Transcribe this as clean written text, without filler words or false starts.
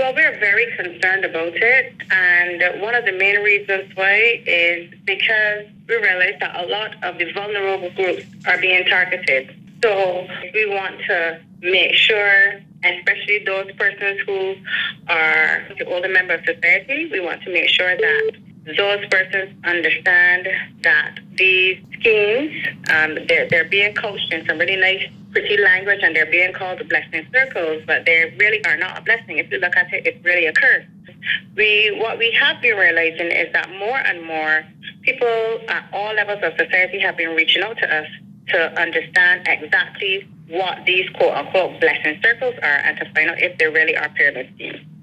Well, we're very concerned about it, and one of the main reasons why is because we realize that a lot of the vulnerable groups are being targeted. So we want to make sure, especially those persons who are the older member of society, we want to make sure that those persons understand that these schemes, they're being couched in some really nice, pretty language, and they're being called the blessing circles, but they really are not a blessing. If you look at it, it's really a curse. What we have been realizing is that more and more people at all levels of society have been reaching out to us to understand exactly what these quote-unquote blessing circles are and to find out if they really are pyramid schemes.